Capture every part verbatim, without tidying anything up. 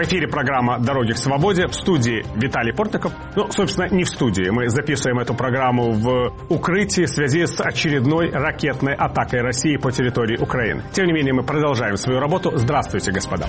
эфире программа «Дороги к свободе», в студии Виталий Портников. Ну, собственно, не в студии. Мы записываем эту программу в укрытии в связи с очередной ракетной атакой России по территории Украины. Тем не менее, мы продолжаем свою работу. Здравствуйте, господа.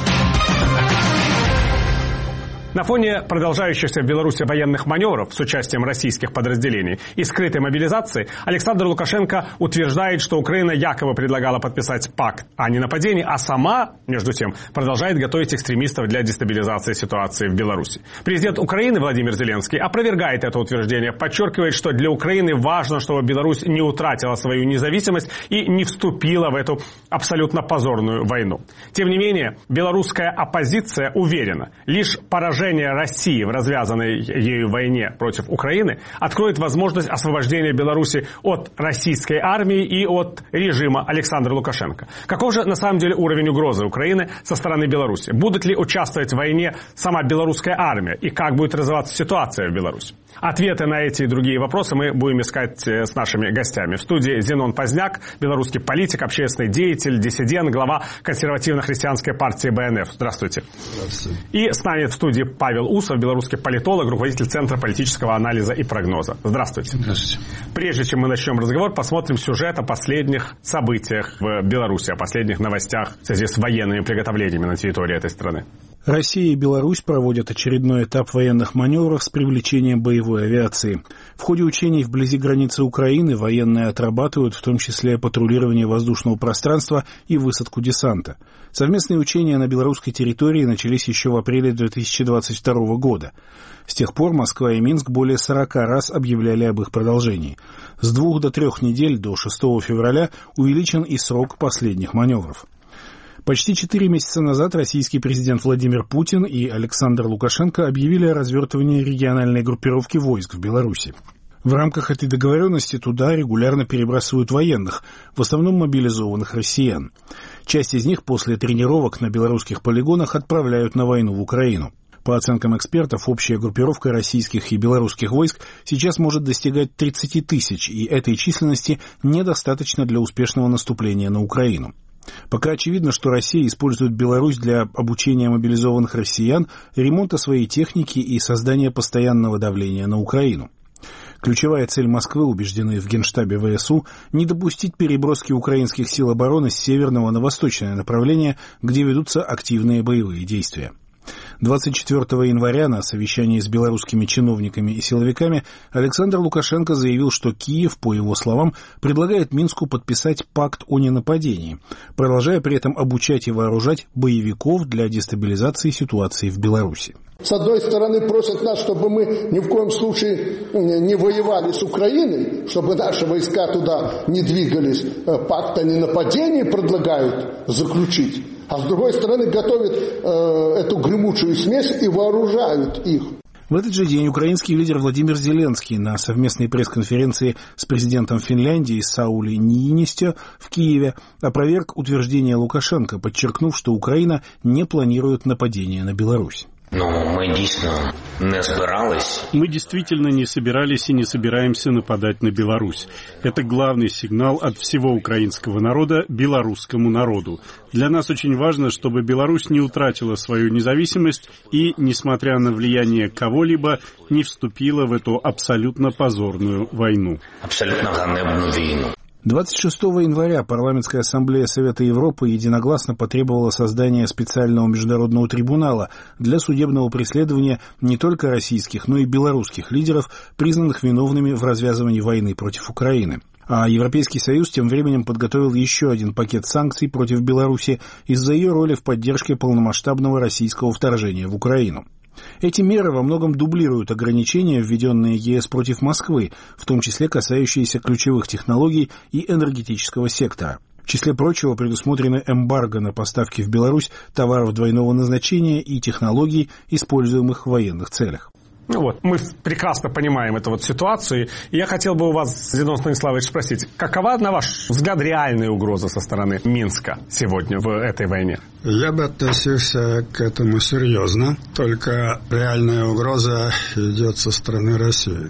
На фоне продолжающихся в Беларуси военных маневров с участием российских подразделений и скрытой мобилизации Александр Лукашенко утверждает, что Украина якобы предлагала подписать пакт о ненападении, а сама, между тем, продолжает готовить экстремистов для дестабилизации ситуации в Беларуси. Президент Украины Владимир Зеленский опровергает это утверждение, подчеркивает, что для Украины важно, чтобы Беларусь не утратила свою независимость и не вступила в эту абсолютно позорную войну. Тем не менее, белорусская оппозиция уверена, лишь поражение России в развязанной ею войне против Украины откроет возможность освобождения Беларуси от российской армии и от режима Александра Лукашенко. Каков же на самом деле уровень угрозы Украины со стороны Беларуси? Будет ли участвовать в войне сама белорусская армия? И как будет развиваться ситуация в Беларуси? Ответы на эти и другие вопросы мы будем искать с нашими гостями. В студии Зенон Поздняк, белорусский политик, общественный деятель, диссидент, глава консервативно-христианской партии Бэ Эн Эф. Здравствуйте. Здравствуйте. И с нами в студии Павел Усов, белорусский политолог, руководитель Центра политического анализа и прогноза. Здравствуйте. Здравствуйте. Прежде чем мы начнем разговор, посмотрим сюжет о последних событиях в Беларуси, о последних новостях в связи с военными приготовлениями на территории этой страны. Россия и Беларусь проводят очередной этап военных маневров с привлечением боевой авиации. В ходе учений вблизи границы Украины военные отрабатывают в том числе патрулирование воздушного пространства и высадку десанта. Совместные учения на белорусской территории начались еще в апреле две тысячи двадцать второго года. С тех пор Москва и Минск более сорока раз объявляли об их продолжении. С двух до трех недель до шестого февраля увеличен и срок последних маневров. Почти четыре месяца назад российский президент Владимир Путин и Александр Лукашенко объявили о развертывании региональной группировки войск в Беларуси. В рамках этой договоренности туда регулярно перебрасывают военных, в основном мобилизованных россиян. Часть из них после тренировок на белорусских полигонах отправляют на войну в Украину. По оценкам экспертов, общая группировка российских и белорусских войск сейчас может достигать тридцати тысяч, и этой численности недостаточно для успешного наступления на Украину. Пока очевидно, что Россия использует Беларусь для обучения мобилизованных россиян, ремонта своей техники и создания постоянного давления на Украину. Ключевая цель Москвы, убеждены в Генштабе Вэ Эс У, не допустить переброски украинских сил обороны с северного на восточное направление, где ведутся активные боевые действия. двадцать четвёртого января на совещании с белорусскими чиновниками и силовиками Александр Лукашенко заявил, что Киев, по его словам, предлагает Минску подписать пакт о ненападении, продолжая при этом обучать и вооружать боевиков для дестабилизации ситуации в Беларуси. С одной стороны, просят нас, чтобы мы ни в коем случае не воевали с Украиной, чтобы наши войска туда не двигались. Пакт о ненападении предлагают заключить. А с другой стороны, готовят э, эту гремучую смесь и вооружают их. В этот же день украинский лидер Владимир Зеленский на совместной пресс-конференции с президентом Финляндии Саули Ниинистё в Киеве опроверг утверждение Лукашенко, подчеркнув, что Украина не планирует нападение на Беларусь. Но мы действительно не собирались. Мы действительно не собирались и не собираемся нападать на Беларусь. Это главный сигнал от всего украинского народа белорусскому народу. Для нас очень важно, чтобы Беларусь не утратила свою независимость и, несмотря на влияние кого-либо, не вступила в эту абсолютно позорную войну. Абсолютно ганебную войну. двадцать шестого января Парламентская ассамблея Совета Европы единогласно потребовала создания специального международного трибунала для судебного преследования не только российских, но и белорусских лидеров, признанных виновными в развязывании войны против Украины. А Европейский Союз тем временем подготовил еще один пакет санкций против Беларуси из-за ее роли в поддержке полномасштабного российского вторжения в Украину. Эти меры во многом дублируют ограничения, введенные Е Эс против Москвы, в том числе касающиеся ключевых технологий и энергетического сектора. В числе прочего предусмотрены эмбарго на поставки в Беларусь товаров двойного назначения и технологий, используемых в военных целях. Ну вот, мы прекрасно понимаем эту вот ситуацию. И я хотел бы у вас, Зенон Станиславович, спросить, какова, на ваш взгляд, реальная угроза со стороны Минска сегодня в этой войне? Я бы относился к этому серьезно, только реальная угроза идет со стороны России.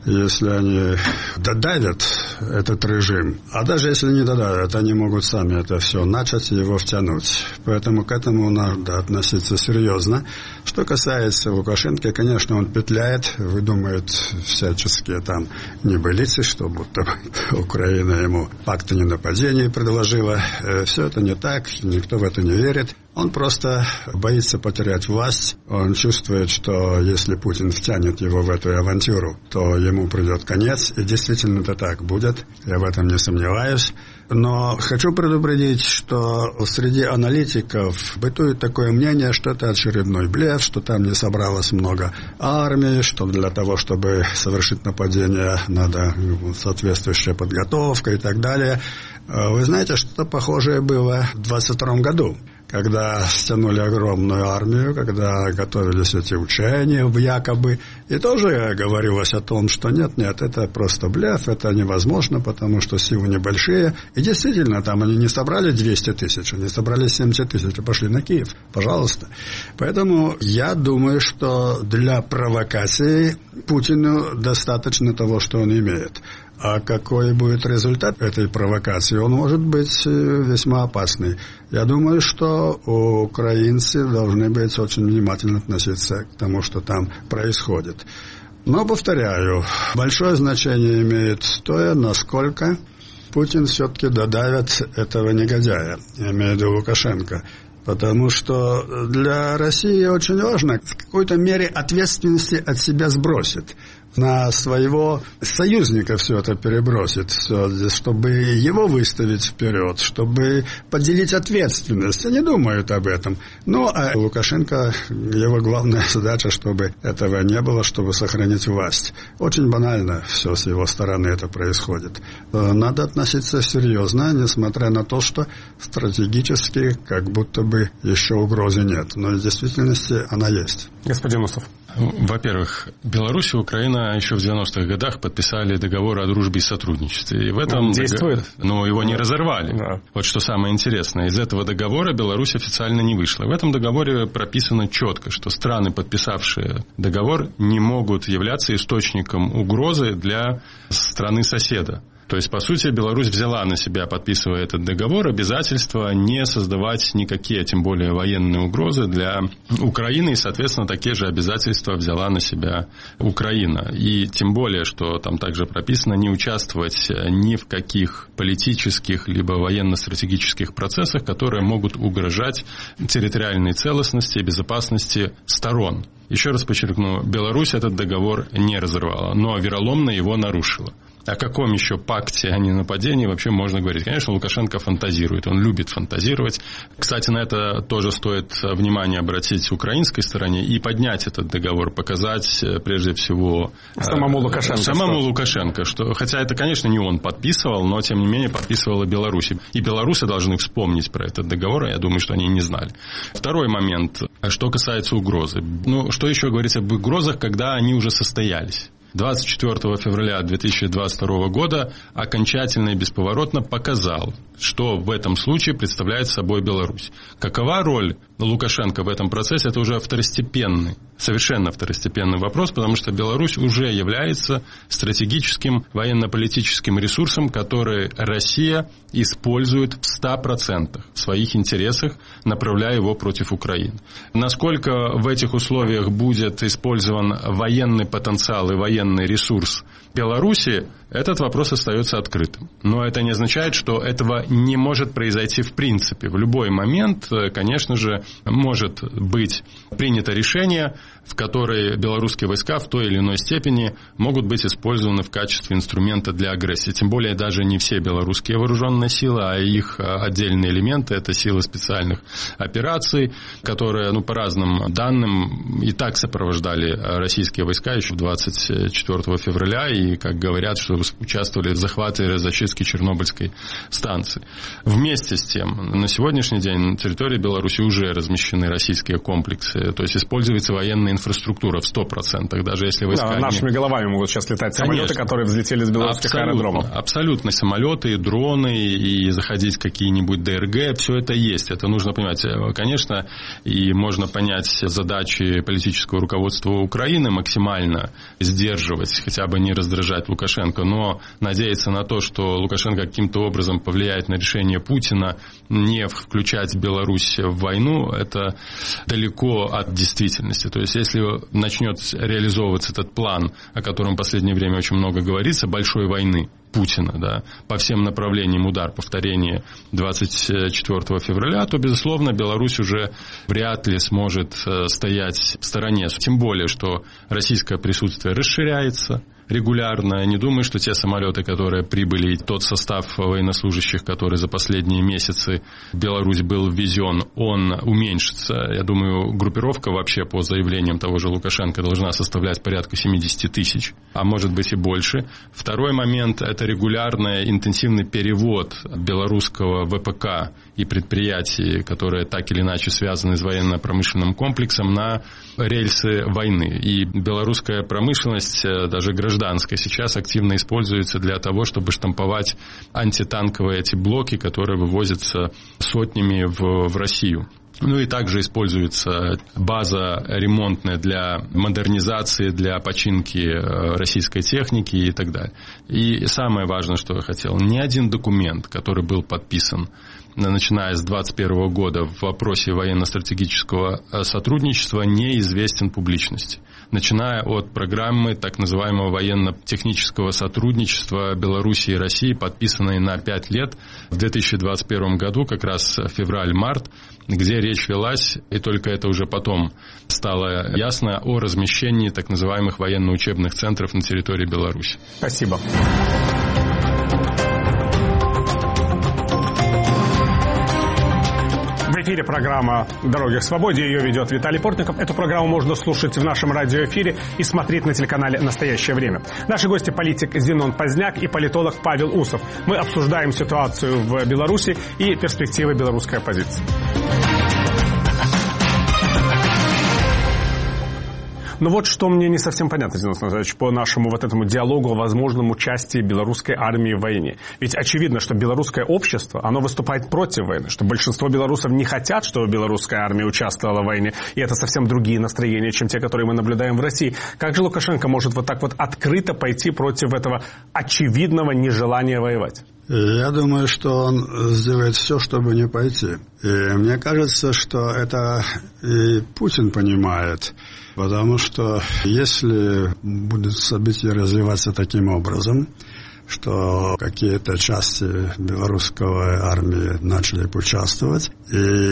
если они додавят этот режим, а даже если не додавят, они могут сами это все начать и его втянуть. Поэтому к этому надо относиться серьезно. Что касается Лукашенко, конечно, он петляет, выдумывает всяческие там небылицы, что будто Украина ему пакт о ненападении предложила. Все это не так, никто в это не верит. Он просто боится потерять власть. Он чувствует, что если Путин втянет его в эту авантюру, то ему придет конец. И действительно это так будет. Я в этом не сомневаюсь. Но хочу предупредить, что среди аналитиков бытует такое мнение, что это очередной блеф, что там не собралось много армии, что для того, чтобы совершить нападение, надо соответствующая подготовка и так далее. Вы знаете, что-то похожее было в двадцать втором году, когда стянули огромную армию, когда готовились эти учения якобы, и тоже говорилось о том, что нет-нет, это просто блеф, это невозможно, потому что силы небольшие. И действительно, там они не собрали двести тысяч, они собрали семьдесят тысяч и пошли на Киев. Пожалуйста. Поэтому я думаю, что для провокации Путину достаточно того, что он имеет. А какой будет результат этой провокации, он может быть весьма опасный. Я думаю, что украинцы должны быть очень внимательно относиться к тому, что там происходит. Но, повторяю, большое значение имеет то, насколько Путин все-таки додавит этого негодяя, я имею в виду Лукашенко. Потому что для России очень важно в какой-то мере ответственности от себя сбросить. На своего союзника все это перебросит, чтобы его выставить вперед, чтобы поделить ответственность. Они думают об этом. Ну, а Лукашенко, его главная задача, чтобы этого не было, чтобы сохранить власть. Очень банально все с его стороны это происходит. Надо относиться серьезно, несмотря на то, что стратегически как будто бы еще угрозы нет. Но в действительности она есть. Господин Усов. Во-первых, Беларусь и Украина еще в девяностых годах подписали договор о дружбе и сотрудничестве. И в этом действует. Дог... Но его не разорвали. Да. Вот что самое интересное. Из этого договора Беларусь официально не вышла. В этом договоре прописано четко, что страны, подписавшие договор, не могут являться источником угрозы для страны-соседа. То есть, по сути, Беларусь взяла на себя, подписывая этот договор, обязательство не создавать никакие, тем более военные угрозы для Украины, и, соответственно, такие же обязательства взяла на себя Украина. И тем более, что там также прописано не участвовать ни в каких политических либо военно-стратегических процессах, которые могут угрожать территориальной целостности и безопасности сторон. Еще раз подчеркну, Беларусь этот договор не разорвала, но вероломно его нарушила. О каком еще пакте, а не нападении вообще можно говорить? Конечно, Лукашенко фантазирует, он любит фантазировать. Кстати, на это тоже стоит внимание обратить украинской стороне и поднять этот договор, показать прежде всего самому Лукашенко. Самому что? Лукашенко, что, хотя это, конечно, не он подписывал, но тем не менее подписывала Беларусь. И белорусы должны вспомнить про этот договор, я думаю, что они не знали. Второй момент, что касается угрозы. Ну, что еще говорить об угрозах, когда они уже состоялись? двадцать четвёртого февраля две тысячи двадцать второго года окончательно и бесповоротно показал, что в этом случае представляет собой Беларусь. Какова роль Лукашенко в этом процессе, это уже второстепенный, совершенно второстепенный вопрос, потому что Беларусь уже является стратегическим военно-политическим ресурсом, который Россия использует в ста процентах в своих интересах, направляя его против Украины. Насколько в этих условиях будет использован военный потенциал и военный ресурс Беларуси, этот вопрос остается открытым. Но это не означает, что этого не может произойти в принципе. В любой момент, конечно же, может быть принято решение, в которое белорусские войска в той или иной степени могут быть использованы в качестве инструмента для агрессии. Тем более даже не все белорусские вооруженные силы, а их отдельные элементы, это силы специальных операций, которые, ну, по разным данным, и так сопровождали российские войска еще двадцать четвёртого февраля, и, как говорят, что участвовали в захвате и зачистке Чернобыльской станции. Вместе с тем, на сегодняшний день на территории Беларуси уже размещены российские комплексы. То есть используется военная инфраструктура в сто процентов, даже если войска... Да, нашими головами могут сейчас летать самолеты, Конечно. которые взлетели с белорусских абсолютно, аэродромов. Абсолютно. Самолеты, дроны и заходить в какие-нибудь ДРГ, все это есть. Это нужно понимать. Конечно, и можно понять задачи политического руководства Украины максимально сдерживать, хотя бы не раздражать Лукашенко, но надеяться на то, что Лукашенко каким-то образом повлияет на решение Путина не включать Беларусь в войну, это далеко от действительности. То есть, если начнет реализовываться этот план, о котором в последнее время очень много говорится, большой войны Путина, да, по всем направлениям удар, повторение двадцать четвёртого февраля, то, безусловно, Беларусь уже вряд ли сможет стоять в стороне. Тем более, что российское присутствие расширяется регулярно. Не думаю, что те самолеты, которые прибыли, тот состав военнослужащих, который за последние месяцы в Беларусь был ввезен, он уменьшится. Я думаю, группировка вообще по заявлениям того же Лукашенко должна составлять порядка семьдесят тысяч, а может быть и больше. Второй момент – это регулярный интенсивный перевод белорусского ВПК и предприятий, которые так или иначе связаны с военно-промышленным комплексом, на рельсы войны. И белорусская промышленность, даже гражданская, сейчас активно используется для того, чтобы штамповать антитанковые эти блоки, которые вывозятся сотнями в, в Россию. Ну и также используется база ремонтная для модернизации, для починки российской техники и так далее. И самое важное, что я хотел, ни один документ, который был подписан, начиная с двадцать первого года в вопросе военно-стратегического сотрудничества, неизвестен публичности. Начиная от программы так называемого военно-технического сотрудничества Беларуси и России, подписанной на пять лет в две тысячи двадцать первом году, как раз февраль-март, где речь велась, и только это уже потом стало ясно, о размещении так называемых военно-учебных центров на территории Беларуси. Спасибо. В эфире программа «Дороги к свободе». Ее ведет Виталий Портников. Эту программу можно слушать в нашем радиоэфире и смотреть на телеканале «Настоящее время». Наши гости – политик Зенон Поздняк и политолог Павел Усов. Мы обсуждаем ситуацию в Беларуси и перспективы белорусской оппозиции. Но вот что мне не совсем понятно, Денис Анатольевич, по нашему вот этому диалогу о возможном участии белорусской армии в войне. Ведь очевидно, что белорусское общество, оно выступает против войны, что большинство белорусов не хотят, чтобы белорусская армия участвовала в войне, и это совсем другие настроения, чем те, которые мы наблюдаем в России. Как же Лукашенко может вот так вот открыто пойти против этого очевидного нежелания воевать? Я думаю, что он сделает все, чтобы не пойти. И мне кажется, что это и Путин понимает. Потому что если будут события развиваться таким образом, что какие-то части белорусской армии начали участвовать, и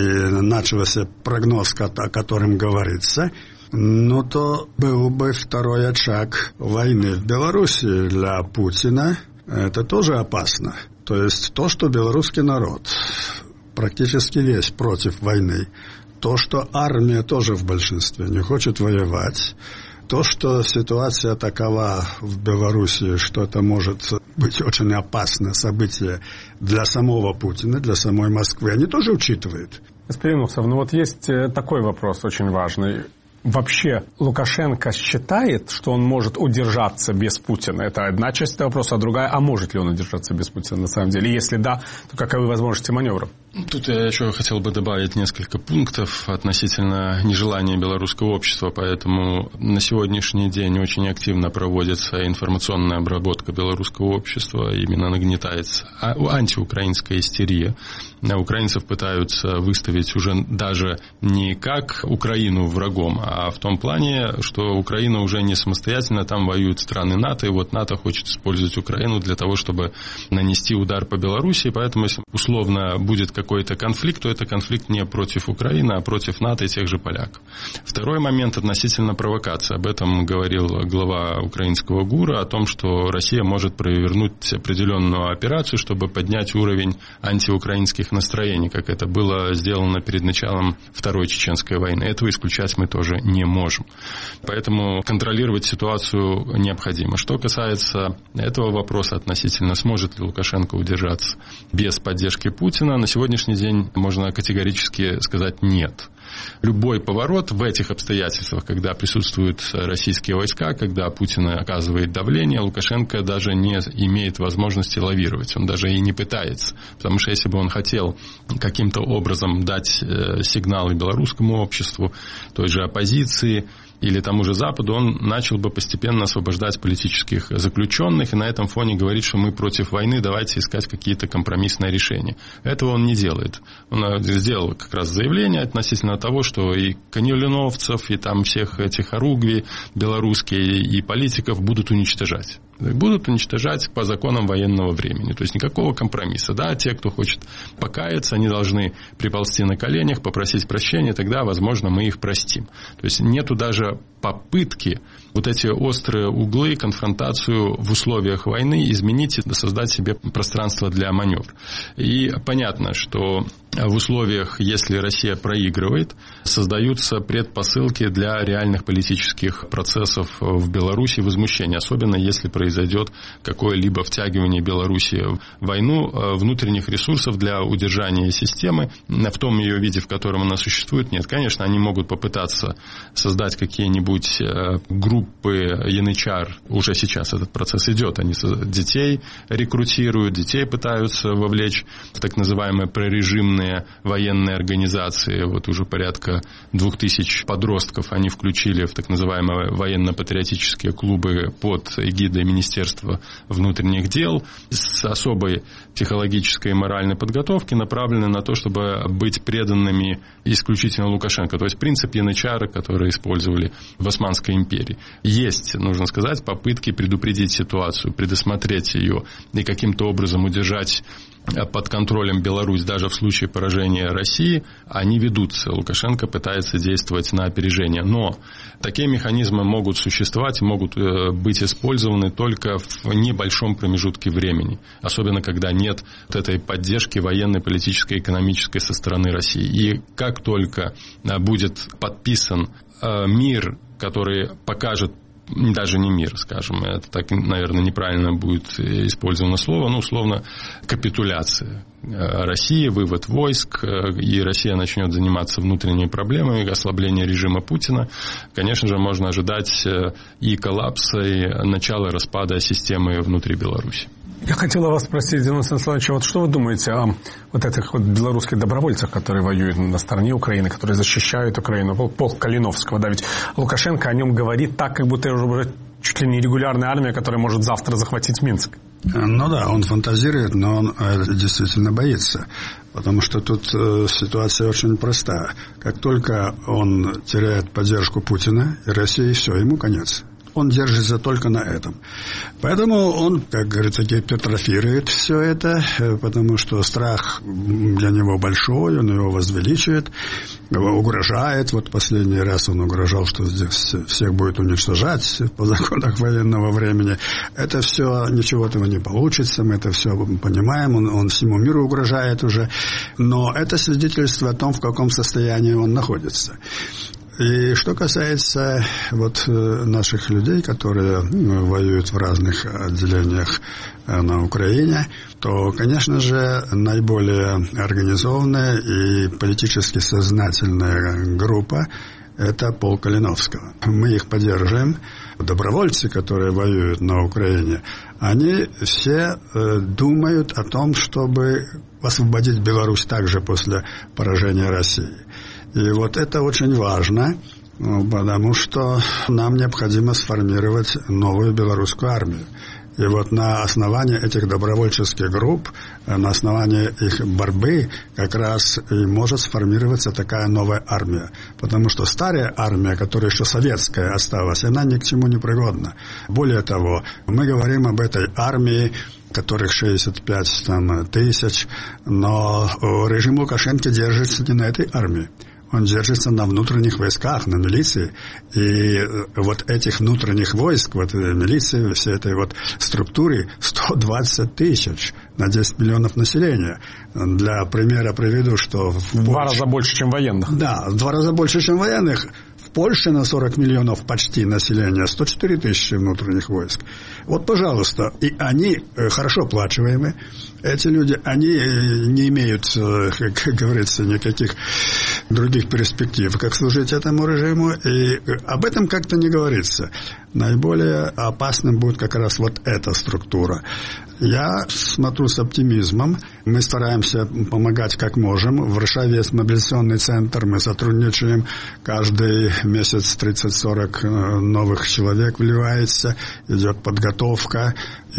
начался прогноз, о котором говорится, ну то был бы второй очаг войны в Беларуси для Путина. Это тоже опасно. То есть то, что белорусский народ практически весь против войны, то, что армия тоже в большинстве не хочет воевать, то, что ситуация такова в Беларуси, что это может быть очень опасное событие для самого Путина, для самой Москвы, они тоже учитывают. Господин Усов, ну вот есть такой вопрос очень важный. Вообще Лукашенко считает, что он может удержаться без Путина? Это одна часть этого вопроса, а другая, а может ли он удержаться без Путина на самом деле? Если да, то каковы возможности маневров? Тут я еще хотел бы добавить несколько пунктов относительно нежелания белорусского общества, поэтому на сегодняшний день очень активно проводится информационная обработка белорусского общества, именно нагнетается антиукраинская истерия. Украинцев пытаются выставить уже даже не как Украину врагом, а в том плане, что Украина уже не самостоятельно, там воюют страны НАТО, и вот НАТО хочет использовать Украину для того, чтобы нанести удар по Беларуси, поэтому если условно будет как какой-то конфликт, то это конфликт не против Украины, а против НАТО и тех же поляков. Второй момент относительно провокации. Об этом говорил глава украинского ГУРа, о том, что Россия может провернуть определенную операцию, чтобы поднять уровень антиукраинских настроений, как это было сделано перед началом Второй Чеченской войны. Этого исключать мы тоже не можем. Поэтому контролировать ситуацию необходимо. Что касается этого вопроса относительно, сможет ли Лукашенко удержаться без поддержки Путина, на сегодня На сегодняшний день можно категорически сказать «нет». Любой поворот в этих обстоятельствах, когда присутствуют российские войска, когда Путин оказывает давление, Лукашенко даже не имеет возможности лавировать. Он даже и не пытается. Потому что если бы он хотел каким-то образом дать сигналы белорусскому обществу, той же оппозиции или тому же Западу, он начал бы постепенно освобождать политических заключенных и на этом фоне говорить, что мы против войны, давайте искать какие-то компромиссные решения. Этого он не делает. Он сделал как раз заявление относительно того, что и канилиновцев, и там всех этих оругви белорусские, и политиков будут уничтожать. Будут уничтожать по законам военного времени. То есть никакого компромисса. Да, те, кто хочет покаяться, они должны приползти на коленях, попросить прощения, тогда, возможно, мы их простим. То есть нету даже попытки вот эти острые углы, конфронтацию в условиях войны изменить и создать себе пространство для маневра. И понятно, что в условиях, если Россия проигрывает, создаются предпосылки для реальных политических процессов в Беларуси, возмущения, особенно если произойдет какое-либо втягивание Беларуси в войну, внутренних ресурсов для удержания системы в том ее виде, в котором она существует, нет. Конечно, они могут попытаться создать какие-нибудь группы янычар, уже сейчас этот процесс идет, они детей рекрутируют, детей пытаются вовлечь в так называемые прорежимные военные организации. Вот уже порядка двух тысяч подростков они включили в так называемые военно-патриотические клубы под эгидой Министерства внутренних дел с особой психологической и моральной подготовки, направленной на то, чтобы быть преданными исключительно Лукашенко. То есть принцип янычара, который использовали в Османской империи. Есть, нужно сказать, попытки предупредить ситуацию, предусмотреть ее и каким-то образом удержать под контролем Беларусь даже в случае поражения России, они ведутся. Лукашенко пытается действовать на опережение. Но такие механизмы могут существовать, могут быть использованы только в небольшом промежутке времени. Особенно, когда нет вот этой поддержки военной, политической, экономической со стороны России. И как только будет подписан мир, который покажет, даже не мир, скажем, это так, наверное, неправильно будет использовано слово, но условно капитуляция России, вывод войск, и Россия начнет заниматься внутренними проблемами, ослабление режима Путина, конечно же, можно ожидать и коллапса, и начала распада системы внутри Беларуси. Я хотела вас спросить, Зиновий Станиславович, вот что вы думаете о вот этих вот белорусских добровольцах, которые воюют на стороне Украины, которые защищают Украину, полк Калиновского, да, ведь Лукашенко о нем говорит так, как будто уже чуть ли не регулярная армия, которая может завтра захватить Минск. Ну да, он фантазирует, но он действительно боится, потому что тут ситуация очень простая. Как только он теряет поддержку Путина и России, все, ему конец. Он держится только на этом. Поэтому он, как говорится, гипертрофирует все это, потому что страх для него большой, он его возвеличивает, его угрожает. Вот последний раз он угрожал, что здесь всех будет уничтожать по законам военного времени. Это все, ничего этого не получится, мы это все понимаем, он, он всему миру угрожает уже. Но это свидетельство о том, в каком состоянии он находится. И что касается вот наших людей, которые воюют в разных отделениях на Украине, то, конечно же, наиболее организованная и политически сознательная группа – это полк Калиновского. Мы их поддерживаем. Добровольцы, которые воюют на Украине, они все думают о том, чтобы освободить Беларусь также после поражения России. И вот это очень важно, потому что нам необходимо сформировать новую белорусскую армию. И вот на основании этих добровольческих групп, на основании их борьбы как раз и может сформироваться такая новая армия. Потому что старая армия, которая еще советская осталась, она ни к чему не пригодна. Более того, мы говорим об этой армии, которых шестьдесят пять там, тысяч, но режим Лукашенко держится не на этой армии. Он держится на внутренних войсках, на милиции. И вот этих внутренних войск, вот милиции, всей этой вот структуры сто двадцать тысяч на десять миллионов населения. Для примера приведу, что... В два раза больше, чем военных. Да, в два раза больше, чем военных. В Польша на сорок миллионов почти населения, сто четыре тысячи внутренних войск. Вот, пожалуйста, и они хорошо оплачиваемы. Эти люди, они не имеют, как говорится, никаких других перспектив, как служить этому режиму, и об этом как-то не говорится. Наиболее опасным будет как раз вот эта структура. Я смотрю с оптимизмом. Мы стараемся помогать как можем. В Варшаве есть мобилизационный центр. Мы сотрудничаем. Каждый месяц тридцать-сорок новых человек вливается. Идет подготовка.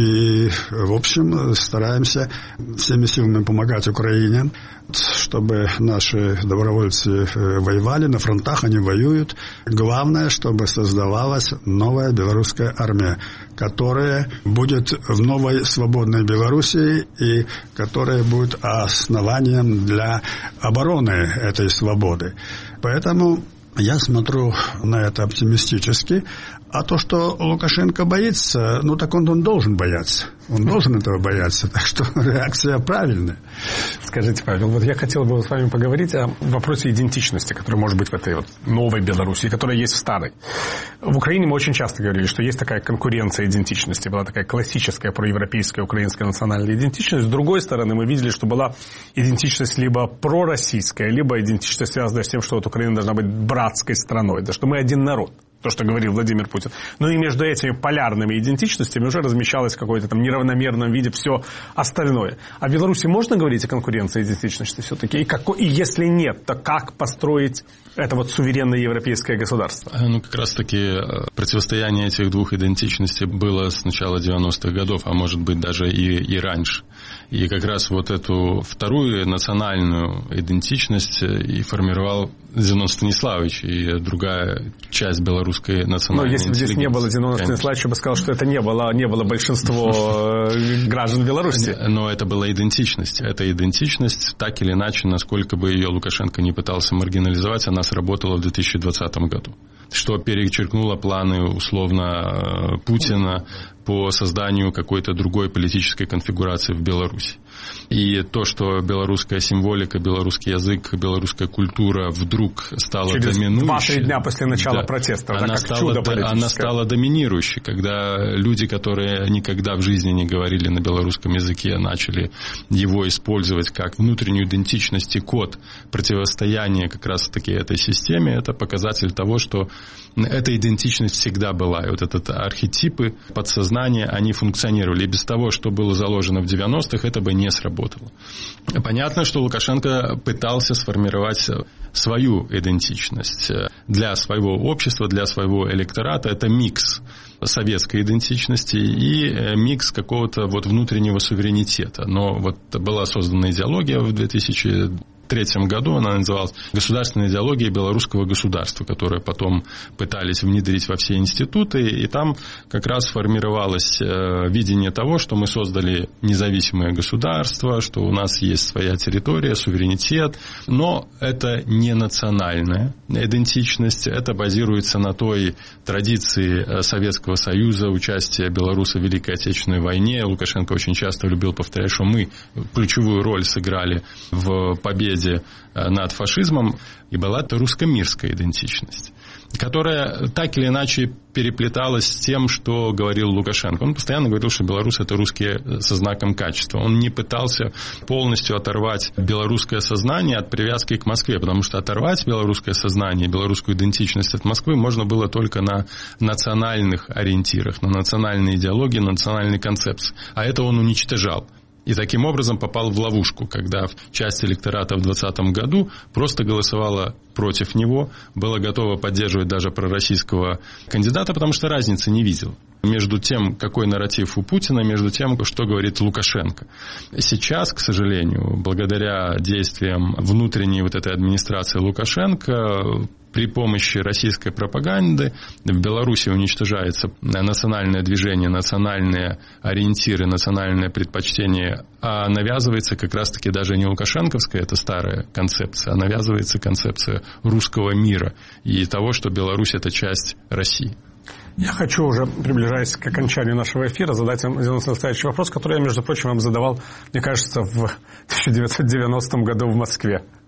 И, в общем, стараемся всеми силами помогать Украине, чтобы наши добровольцы воевали. На фронтах они воюют. Главное, чтобы создавалась новая белорусская армия, которая будет в новой свободной Белоруссии и которая будет основанием для обороны этой свободы. Поэтому я смотрю на это оптимистически. А то, что Лукашенко боится, ну так он, он должен бояться. Он должен этого бояться. Так что реакция правильная. Скажите, Павел, вот я хотел бы с вами поговорить о вопросе идентичности, который может быть в этой вот новой Белоруссии, которая есть в старой. В Украине мы очень часто говорили, что есть такая конкуренция идентичности. Была такая классическая проевропейская украинская национальная идентичность. С другой стороны, мы видели, что была идентичность либо пророссийская, либо идентичность, связанная с тем, что вот Украина должна быть братской страной, да, что мы один народ. То, что говорил Владимир Путин. Но и между этими полярными идентичностями уже размещалось в какой-то там неравномерном виде все остальное. А в Беларуси можно говорить о конкуренции идентичности все-таки? И, какой, и если нет, то как построить это вот суверенное европейское государство? Ну, как раз-таки противостояние этих двух идентичностей было с начала девяностых годов, а может быть даже и, и раньше. И как раз вот эту вторую национальную идентичность и формировал Зенон Станиславович и другая часть белорусской национальной интеллигенции. Но если бы здесь не было Зенона Станиславовича, я бы сказал, что это не было, не было большинство граждан Беларуси. Но это была идентичность. Эта идентичность, так или иначе, насколько бы ее Лукашенко не пытался маргинализовать, она сработала в две тысячи двадцатом году. Что перечеркнуло планы, условно, Путина по созданию какой-то другой политической конфигурации в Беларуси. И то, что белорусская символика, белорусский язык, белорусская культура вдруг стала Через доминирующей. два-три дня после начала да, протеста. Она, как стала, чудо политическое. Она стала доминирующей, когда люди, которые никогда в жизни не говорили на белорусском языке, начали его использовать как внутреннюю идентичность и код противостояния как раз-таки этой системе. Это показатель того, что эта идентичность всегда была. И вот этот архетипы подсознания, они функционировали. И без того, что было заложено в девяностых, это бы не сработало. Понятно, что Лукашенко пытался сформировать свою идентичность для своего общества, для своего электората. Это микс советской идентичности и микс какого-то вот внутреннего суверенитета. Но вот была создана идеология в две тысячи третьем году, она называлась «Государственная идеология белорусского государства», которую потом пытались внедрить во все институты, и там как раз формировалось видение того, что мы создали независимое государство, что у нас есть своя территория, суверенитет, но это не национальная идентичность, это базируется на той традиции Советского Союза, участия белорусов в Великой Отечественной войне. Лукашенко очень часто любил повторять, что мы ключевую роль сыграли в победе над фашизмом, и была это русско-мирская идентичность, которая так или иначе переплеталась с тем, что говорил Лукашенко. Он постоянно говорил, что белорусы — это русские со знаком качества. Он не пытался полностью оторвать белорусское сознание от привязки к Москве, потому что оторвать белорусское сознание, белорусскую идентичность от Москвы можно было только на национальных ориентирах, на национальной идеологии, на национальной концепции. А это он уничтожал. И таким образом попал в ловушку, когда часть электората в двадцатом году просто голосовала против него, была готова поддерживать даже пророссийского кандидата, потому что разницы не видела между тем, какой нарратив у Путина, между тем, что говорит Лукашенко. Сейчас, к сожалению, благодаря действиям внутренней вот этой администрации Лукашенко, при помощи российской пропаганды в Беларуси уничтожается национальное движение, национальные ориентиры, национальное предпочтение, а навязывается как раз-таки даже не лукашенковская, это старая концепция, а навязывается концепция русского мира и того, что Беларусь — это часть России. Я хочу, уже приближаясь к окончанию нашего эфира, задать вам настоящий вопрос, который я, между прочим, вам задавал, мне кажется, в тысяча девятьсот девяностом году в Москве.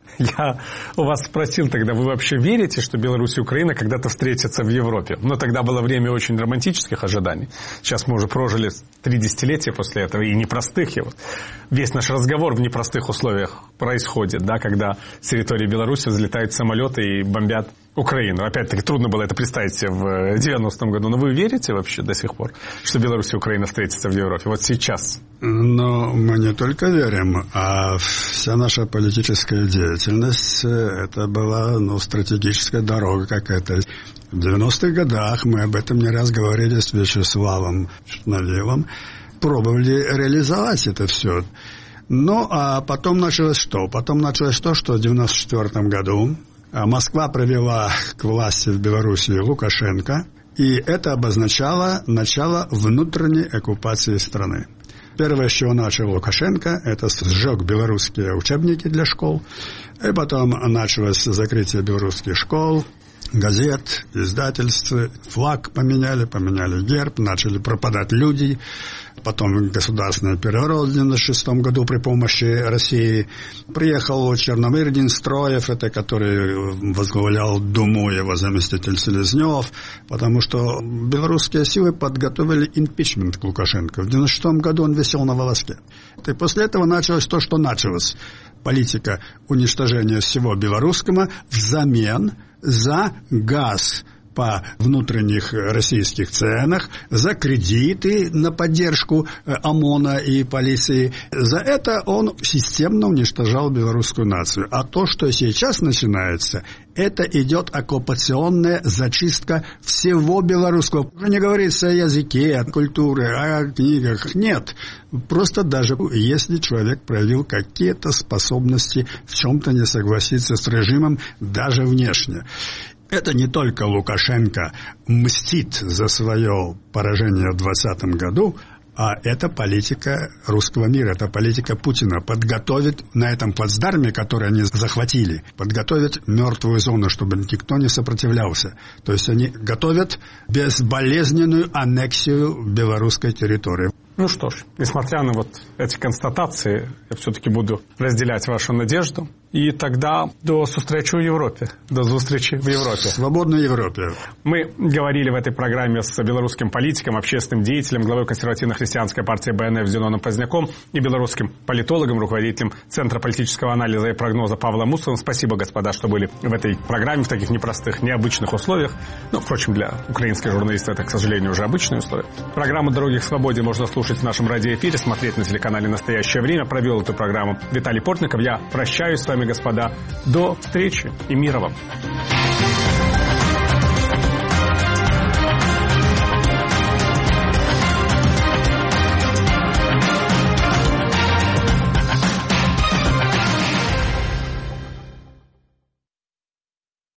Я у вас спросил тогда, вы вообще верите, что Беларусь и Украина когда-то встретятся в Европе? Но тогда было время очень романтических ожиданий. Сейчас мы уже прожили три десятилетия после этого, и непростых. И вот весь наш разговор в непростых условиях происходит, да, когда с территории Беларуси взлетают самолеты и бомбят Украину. Опять-таки, трудно было это представить себе в девяностом году. Но вы верите вообще до сих пор, что Беларусь и Украина встретятся в Европе? Вот сейчас. Но мы не только верим, а вся наша политическая деятельность, это была, ну, стратегическая дорога какая-то. В девяностых годах мы об этом не раз говорили с Вячеславом Шнавилом, пробовали реализовать это все. Ну, а потом началось что? Потом началось то, что в девяносто четвёртом году Москва привела к власти в Беларуси Лукашенко, и это обозначало начало внутренней оккупации страны. Первое, с чего начал Лукашенко, это сжег белорусские учебники для школ, и потом началось закрытие белорусских школ, газет, издательств, флаг поменяли, поменяли герб, начали пропадать люди. Потом государственный переворот в девяносто шестом году при помощи России. Приехал Черномырдин Строев, это который возглавлял Думу, его заместитель Селезнев, потому что белорусские силы подготовили импичмент к Лукашенко. В девяносто шестом году он висел на волоске. И после этого началось то, что началось. Политика уничтожения всего белорусского взамен за газ по внутренних российских ценах, за кредиты на поддержку ОМОНа и полиции. За это он системно уничтожал белорусскую нацию. А то, что сейчас начинается, это идет оккупационная зачистка всего белорусского. Уже не говорится о языке, о культуре, о книгах. Нет. Просто даже если человек проявил какие-то способности в чем-то не согласиться с режимом, даже внешне. Это не только Лукашенко мстит за свое поражение в двадцатом году, а это политика русского мира, это политика Путина. Подготовить на этом плацдарме, который они захватили, подготовить мертвую зону, чтобы никто не сопротивлялся. То есть они готовят безболезненную аннексию белорусской территории. Ну что ж, несмотря на вот эти констатации, я все-таки буду разделять вашу надежду. И тогда до встречи в Европе. До встречи в Европе. Свободной Европе. Мы говорили в этой программе с белорусским политиком, общественным деятелем, главой консервативно-христианской партии БНФ Зеноном Поздняком и белорусским политологом, руководителем Центра политического анализа и прогноза Павлом Мусовым. Спасибо, господа, что были в этой программе в таких непростых, необычных условиях. Ну, впрочем, для украинских журналистов это, к сожалению, уже обычные условия. Программу «Дороги к свободе» можно слушать в нашем радиоэфире, смотреть на телеканале «Настоящее время». Провел эту программу Виталий Портников. Я прощаюсь с вами, господа. До встречи и мира вам.